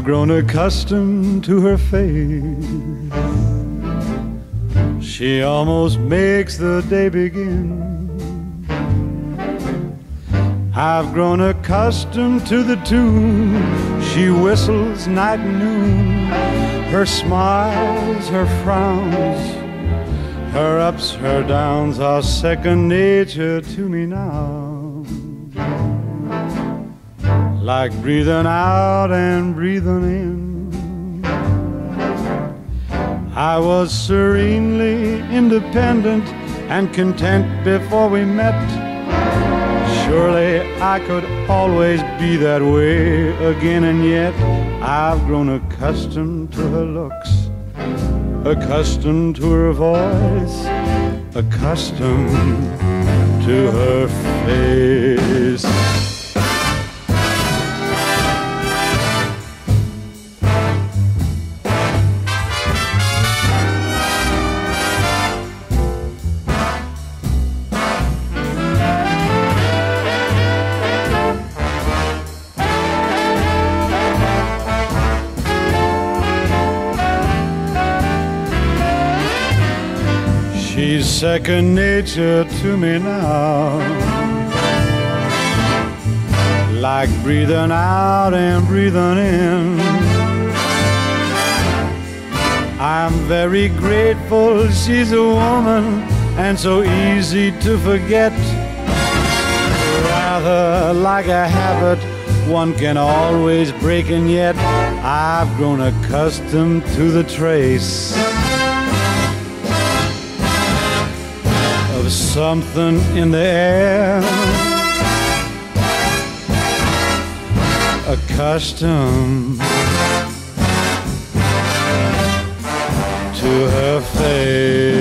grown accustomed to her face. She almost makes the day begin. I've grown accustomed to the tune she whistles night and noon. Her smiles, her frowns, her ups, her downs are second nature to me now. Like breathing out and breathing in. I was serenely independent and content before we met. Surely I could always be that way again, and yet I've grown accustomed to her looks, accustomed to her voice, accustomed to her face. She's second nature to me now. Like breathing out and breathing in. I'm very grateful she's a woman and so easy to forget. Rather like a habit one can always break, and yet I've grown accustomed to the trace of something in the air, accustomed to her face.